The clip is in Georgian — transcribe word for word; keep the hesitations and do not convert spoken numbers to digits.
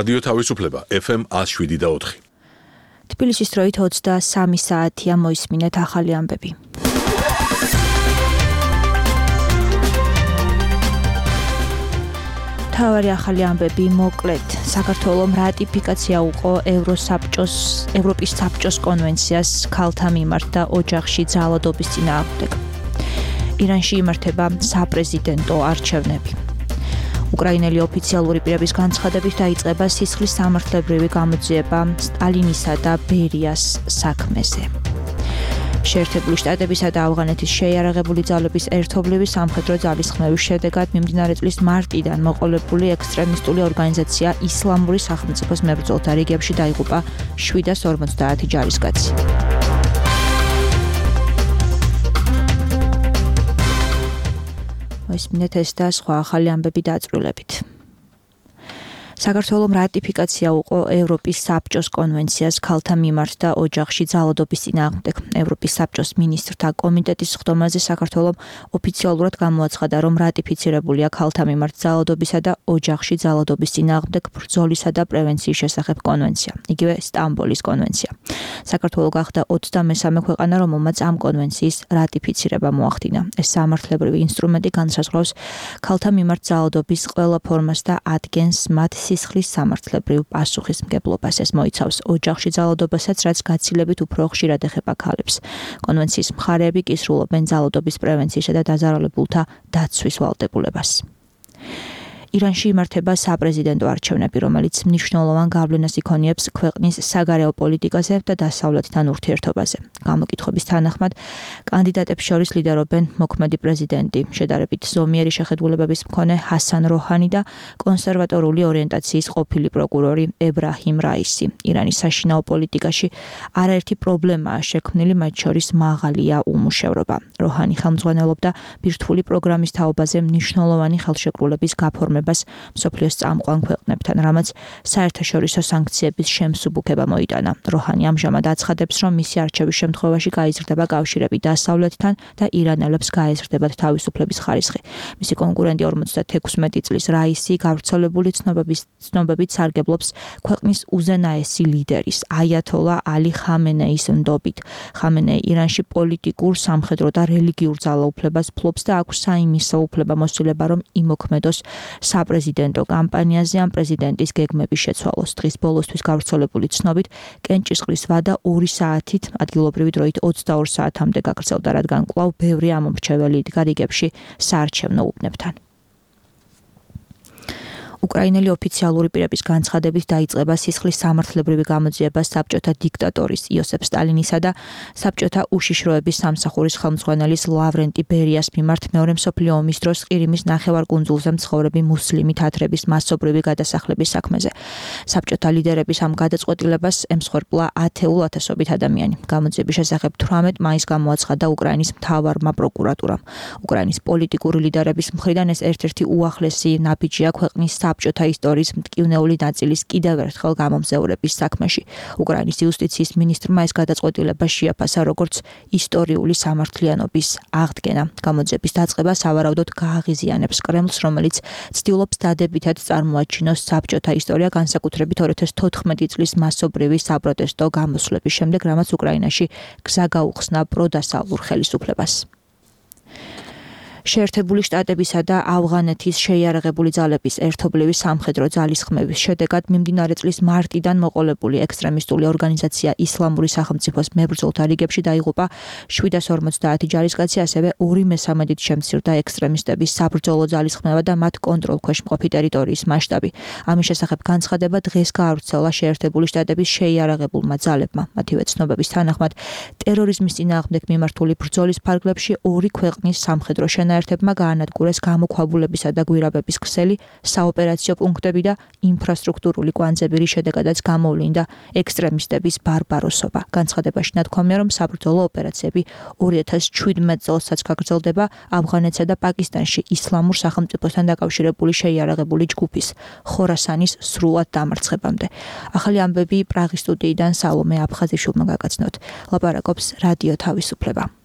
რადიო თავისუფლება F M one oh seven და four. თბილისის დროით ოცდასამი საათია, მოისმინეთ ახალი ამბები. თავარი ახალი ამბები მოკლედ. საქართველოს რატიფიკაცია უყო ევროსაბჭოს ევროპის საბჭოს კონვენციას ქალთა მიმართ და ოჯახში ძალადობის წინააღმდეგ. ირანში იმართება საპრეზიდენტო არჩევნები. უკრაინელი ოფიციალური პირების განცხადებით დაიწყება სისხლის სამართლებრივი გამოძიება სტალინისა და ბერიას საქმეზე. შეერთებული შტატებისა და ავღანეთის შეიარაღებული ძალების ერთობლივი სამხედრო ძალისხმევის შედეგად მიმდინარე წლის მარტიდან მოყოლებული ექსტრემისტული ორგანიზაცია ისლამური სახელმწიფოს მებრძოლთა რიგებში დაიღუპა შვიდას ორმოცდაათი ჯარისკაცი. მოისმინეთ ეს და სხვა ახალი ამბები დაწვრილებით. საქართველოს რატიფიკაცია უყო ევროპის საბჭოს კონვენციას ქალთა მიმართ და ოჯახში ძალადობის წინააღმდეგ. ევროპის საბჭოს მინისტრთა კომიტეტის ხდომაზე საქართველოს ოფიციალურად გამოაცხადა, რომ რატიფიცირებულია ქალთა მიმართ ძალადობისა და ოჯახში ძალადობის წინააღმდეგ ბრძოლისა და პრევენციის შესახებ კონვენცია, იგივე სტამბოლის კონვენცია. საქართველოს გახდა ოცდამესამე ქვეყანა, რომელმაც ამ კონვენციის რატიფიცირება მოახდინა. ეს სამართლებრივი ინსტრუმენტი განსაზღვრავს ქალთა მიმართ ძალადობის ყველა ფორმას და ადგენს მათ სისხლის სამართლებრივ პასუხისმგებლობას. ეს მოიცავს ოჯახში ძალადობასაც, რაც გაცილებით უფრო ხშირად ეხება ქალებს. კონვენციის მხარეები კი სრულობენ ძალადობის პრევენციისა და დაზარალებულთა დაცვის ვალდებულებას. ირანში იმართება საპრეზიდენტო არჩევნები, რომელიც მნიშვნელოვან გავლენას იქონიებს ქვეყნის საგარეო პოლიტიკაზე და დასავლეთთან ურთიერთობაზე. გამოკითხების თანახმად, კანდიდატებს შორის ლიდერობენ მოქმედი პრეზიდენტი, შედარებით ზომიერი შეხედულებების მქონე ჰასან როჰანი და კონსერვატორული ორიენტაციის ყოფილი პროკურორი ებრაჰიმ რაისი. ირანის საშინაო პოლიტიკაში არაერთი პრობლემაა შექმნილი, მათ შორის მაღალია უმუშევრობა. როჰანი ხელმძღვანელობდა ბირთვული პროგრამის თაობაზე მნიშვნელოვანი ხელშეკრულების გაფორმებას მსოფლიოს წამყვან ქვეყნებთან, რამაც საერთაშორისო სანქციების შემსუბუქება მოიტანა. როჰანი ამჟამად აცხადებს, რომ მისი არჩევის შემთხვევაში გაიზრდება კავშირები დასავლეთთან და ირანელებს გაეზრდებათ თავისუფლების ხარისხი. მისი კონკურენტი ორმოცდათექვსმეტი წლის რაისი გავრცელებული ცნობების ცნობებით სარგებლობს ქვეყნის უზენაესი ლიდერის აიათოლა ალი ხამენეის ნდობით. ხამენეი ირანში პოლიტიკურ, სამხედრო და რელიგიურ ძალაუფლებას ფლობს და აქვს საიმისო უფლებამოსილება, რომ იმოქმედოს საპრეზიდენტო კამპანიაზე ამ პრეზიდენტის გეგმების შეცვალოს. დღის ბოლოსთვის გავრცელებული ცნობით, კენჭისყრის ვადა ორი საათით, ადგილობრივი დროით ოცდაორ საათამდე გაგრძელდა, რადგან კვლავ ბევრი ამომრჩეველი იდგა რიგებში საარჩევნო უბნებთან. უკრაინელი ოფიციალური პირების განცხადებით დაიწყება სისხლის სამართლებრივი გამოძიება საბჭოთა დიქტატორის იოსებ სტალინისა და საბჭოთა უშიშროების სამსახურის ხელმძღვანელის ლავრენტი ბერიას მიმართ მეორე მსოფლიო ომის დროს ყირიმის ნახევარკუნძულზე მცხოვრები მუსლიმი თათრების მასობრივი გადასახლების საქმეზე. საბჭოთა ლიდერების ამ გადაწყვეტილებას ემსხვერპლა ათეულ ათასობით ადამიანი. გამოძიების შესახებ თვრამეტ მაისს გამოაცხადა უკრაინის მთავარმა პროკურატურამ. უკრაინის პოლიტიკური ლიდერების მხრიდან ეს ერთ-ერთი უახლესი ნაბიჯია ქვეყნის საბჭოთა ისტორიის მტკივნეული ნაწილის კიდევ ერთხელ გამომზეურების საქმეში. უკრაინის იუსტიციის მინისტრმა ეს გადაწყვეტილება შეაფასა როგორც ისტორიული სამართლიანობის აღდგენა. გამოძიების დაწყება სავარაუდოდ გააღიზიანებს კრემლს, რომელიც ცდილობს დადებითად წარმოაჩინოს საბჭოთა ისტორია, განსაკუთრებით ორი ათას თოთხმეტი წლის მასობრივი საპროტესტო გამოსვლების შემდეგ, რამაც უკრაინაში გზა გაუხსნა პროდასავლურ ხელისუფლებას. შეერთებული შტატებისა და ავღანეთის შეიარაღებული ძალების ერთობლივი სამხედრო ძალისხმევის შედეგად მიმდინარე წლის მარტიდან მოყოლებული ექსტრემისტული ორგანიზაცია ისლამური სახელმწიფოს მებრძოლთა რიგებში დაიღუპა შვიდას ორმოცდაათი ჯარისკაცი, ასევე ორი მესამედით შემცირდა ექსტრემისტების საბრძოლო ძალისხმევა და მათ კონტროლქვეშ მყოფი ტერიტორიის მასშტაბი. ამის შესახებ განცხადება დღეს გაავრცელა შეერთებული შტატების შეიარაღებულმა ძალებმა. მათივე ცნობების თანახმად, ტერორიზმის წინააღმდეგ მიმართული ბრძოლის ფარგლებში ორი ქვეყნის სამხედრო ერთებმა გაანადგურეს გამოქვაბულებისა და გვირაბების ქსელი, საოპერაციო პუნქტები და ინფრასტრუქტურული კვანძები, რის შედეგადაც გამოვლინდა ექსტრემისტების ბარბაროსობა. განცხადებაში ნათქვამია, რომ საბრძოლო ოპერაციები ორი ათას შვიდმეტ წელსაც გაგრძელდება ავღანეთსა და პაკისტანში ისლამურ სახელმწიფოსთან დაკავშირებული შეიარაღებული ჯგუფის ხორასანის სრულად დამარცხებამდე. ახალი ამბები პრაღის სტუდიიდან სალომე აფხაზიშვილმა გაგაცნოთ. ლაპარაკობს რადიო თავისუფლება.